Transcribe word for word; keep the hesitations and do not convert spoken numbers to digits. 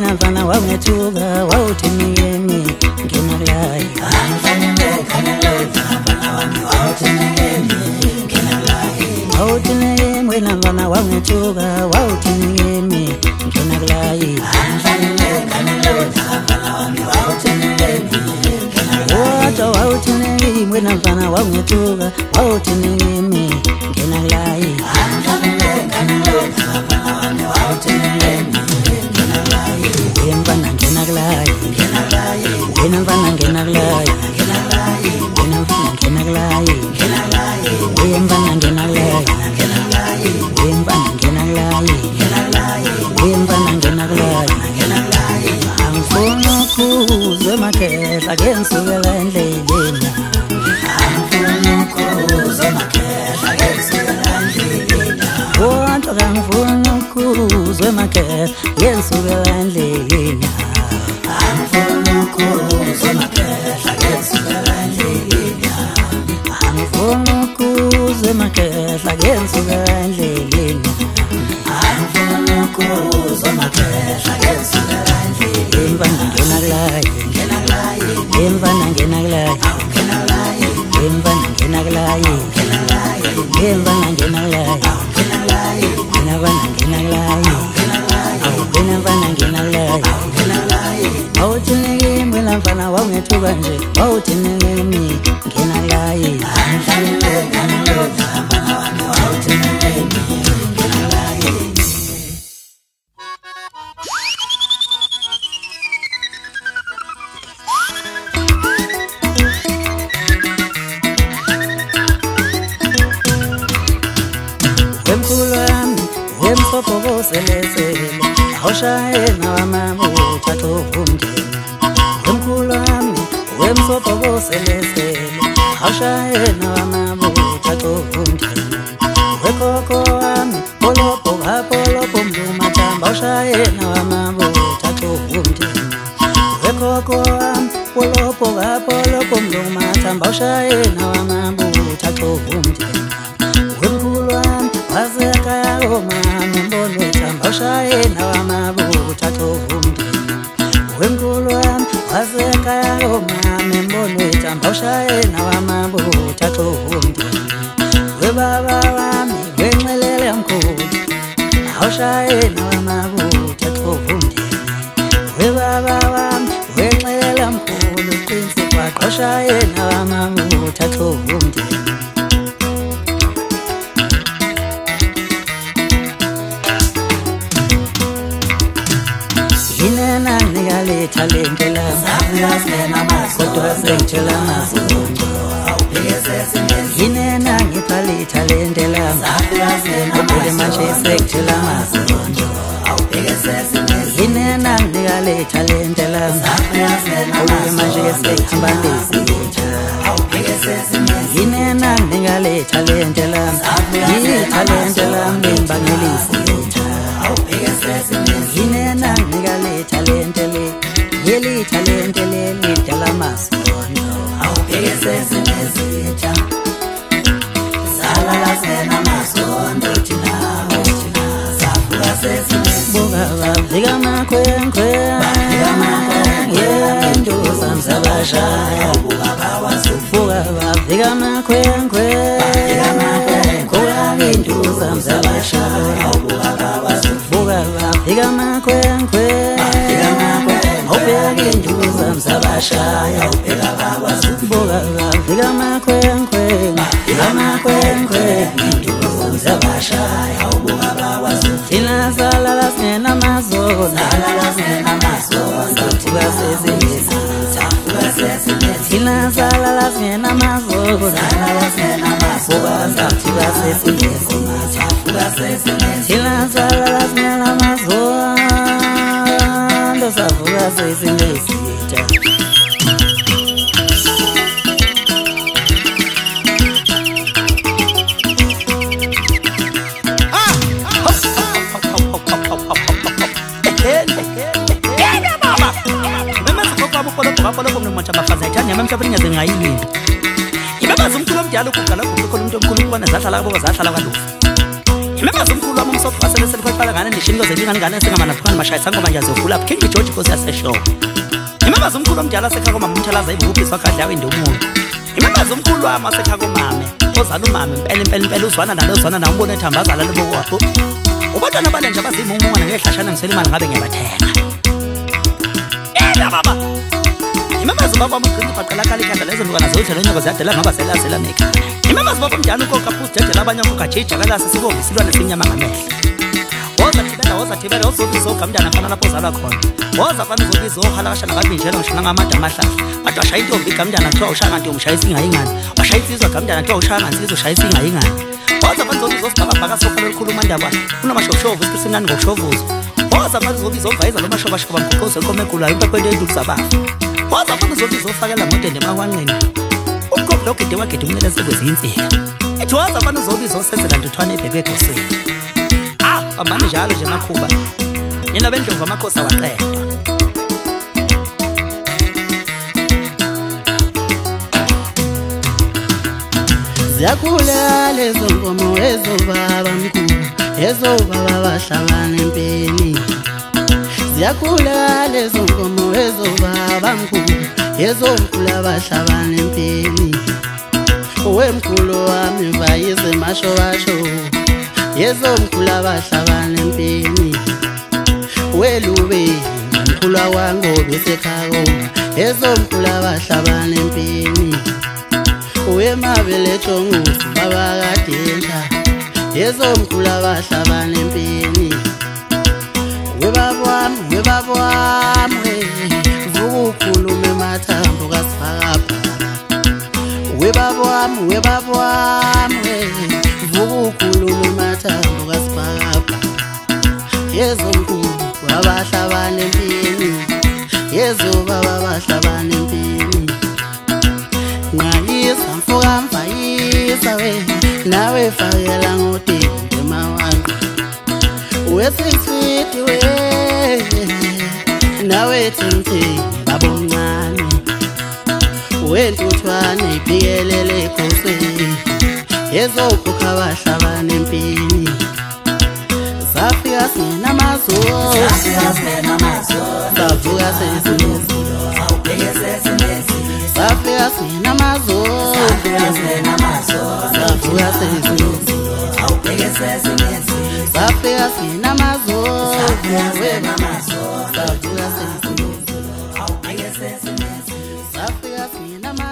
wena mfana wangethuka wawuthini yemi ngena kulayi angifanele khaneleza mfana wami wawuthini yemi ngena kulayi wawuthini yemi wena mfana wangethuka wawuthini yemi ngena kulayi angifanele khaneleza mfana wami wawuthini yemi ngena kulayi wawuthini yemi wena mfana wangethuka wawuthini yemi ngena kulayi angifanele khaneleza mfana wami wawuthini yemi Wena ngena kulayi ngena kulayi wena mfana ngena kulayi ngena kulayi wena mfana ngena kulayi ngena kulayi wena mfana ngena kulayi ngena kulayi wena mfana ngena kulayi ngena kulayi wena mfana ngena kulayi ngena kulayi angifuna ukuzwe makhehla ke ngisukela endleleni angifuna ukuzwe makhehla ke ngisukela endleleni wonke angifuna ukuzwe makhehla ke ngisukela endleleni angifuna ukuzwe makhehla ke ngisukela endleleni angifuna ukuzwe makhehla ke ngisukela endleleni angifuna ukuzwe makhehla ke ngisukela endleleni mfana ngena kulayi ngena kulayi mfana ngena kulayi ngena kulayi mfana ngena kulayi ngena kulayi mfana ngena kulayi ngena kulayi wena mfana ngena kulayi ngena kulayi wena mfana ngena kulayi ngena kulayi awuthini yimi wena mfana wangethuka nje awuthini yimi ngena kulayi angifanele khaneleza mfana wami awuthini yimi ngena kulayi Wemsopokoselesele awushayela wamabutha umndeni wemkhulu wami wemsopokoselesele awushayela wamabutha umndeni wekhokho wami polopo hapolopo mlumathamba awushayela wamabutha umndeni wekhokho wami polopo hapolopo mlumathamba awushayela wamabutha umndeni wemkhulu wami wazeka omama mbone thamba ushayela wamabutha umndeni wemkhulu wami wazeka omama mbone thamba ushayela wamabutha umndeni webaba wami wenxelele mkhulu awushayela wamabutha umndeni webaba wami wenxelele mkhulu qinise kwaqoshayela wamabutha umndeni Inena nigalitha lentela saplasena makodwa sengitshela amasondo awuphekesese inena ngipalitha lentela saplasena ubule manje sengitshela amasondo awuphekesese inena nigalitha lentela saplasena ubule manje sengihamba ndisitha awuphekesese inena nigalitha lentela ngitha lentela mbimbangelisitha awuphekesese inena nigalitha lentele yeli talentele lidala masondo awuphekesese nezitha zalala sena masondo thina thina safuka sesibuka bavika makhwenkwe bavika makhwenkwe yendoza msabashaya ubuka bawasufuka bavika makhwenkwe bavika makhwenkwe yendoza msabashaya ubuka bawasufuka bavika makhwenkwe bavika makhwenkwe ubeka induza msabashaya ubeka bawasufuka bavika makhwenkwe bavika makhwenkwe induza msabashaya ubuka bawasufuka thina salala singena mazolo salala singena mazolo thuka sesingezi thuka sesingezi thina salala singena mazolo salala singena mazolo thuka sesingezi thuka sesingezi thina salala singena mazolo savuka sesingezi Ibebaza umculo omdala ukuqala ukukhona umuntu omkhulu ukubona zahlala abo zahlala kalofu Imembaza umkhulu wami umsopho wasele selikhwephala ngane nishini koze lingane ngane singamana phukani mashayisa ngoma nje azokula King George Nkosi yaseshow. Imembaza umkhulu omdala sekhako mama umthalaza ibuphi swakadlawe indumulo. Imembaza umkhulu wami wasekhako mame ozana umame impela impela impela uzwana nalo uzwana nawe umbone ethambazala lobo kwapho. Ubantwana bale nje abazimungungana ngehlashana ngiselimali ngabe ngiyabathenga. Ela baba. Imembaza baba umqinqa baqala kali khanda lezo ntwana zodlela nyoko ziyadela ngaba selasela nika. Imembaza baba umjana ukoka futhi dedela abanye ukugajija kalasi sibonga isilwane simnyama ngamehla. Woza thibela woza thibela uzobizo kamntana khona lapho uzalwa khona. Woza fana uzobizo ohala kashana ngabinjela ngishana ngamada amahlahla. Ade washaya intombi kamntana kuthiwa ushaya kanti umshayisa ingayingane. Washaya insizwa kamntana kuthiwa ushaya kanti izoshayisa ingayingane. Woza fana uzobizo sibababhaka sokhalo olukhuluma ndaba. Unomashoshovu isisimnani ngokushovuza. Woza fana uzobizo ovayeza lo mashobashaba mkhokozo enkomo egulayo impepende eduza bafa. Woza fana uzobizo ofakela modende mawanqeni. Umkhopho ogede wagede umnele sekwezinsika. Ethi woza fana uzobizo osenzela ntuthwane ebheke egosini. Ah, amani njalo nje makhuba. Nina bendlovu amakhosi awaqedwa. Ziyakhula lezo nkomo ezobaba mkhulu, ezobaba bahlabana empini. Ziyakhula lezo nkomo ezobaba mkhulu, ezomkhulu abahlabana empini. Wemkhulu wami vayize masho basho, ezomkhulu abahlabana empini. Welube mkhulu wangobe sekhako, ezomkhulu abahlabana empini. Wemabele chongusi baba kadenta, ezomkhulu abahlabana empini. Webabwami webabwami vuka ukhulume mathambo kasifakapha. Webabwami webabwami vuka ukhulume mathambo kasifakapha. Ezomkhulu abahlabana empini, ezobaba abahlabana empini. Ngayisa mfoka mfayisa we, nawe fakela ngodende mawanqa. Wesiswiti we, nawe themtheni babomncane. Wentuthwane ibhikelele ekhosini, ezokhokha abahlabana empini. Safika sinamazolo, Safika sinamazolo, savuka sesinezolo, awubheke sesinezolo. Safika sinamazolo, Safika sinamazolo, savuka sesinezolo, awubheke sesinezolo. Safika sinamazolo, Safika sinamazolo, savuka sesinezolo, awubheke sesinezolo. Safika sinamazolo.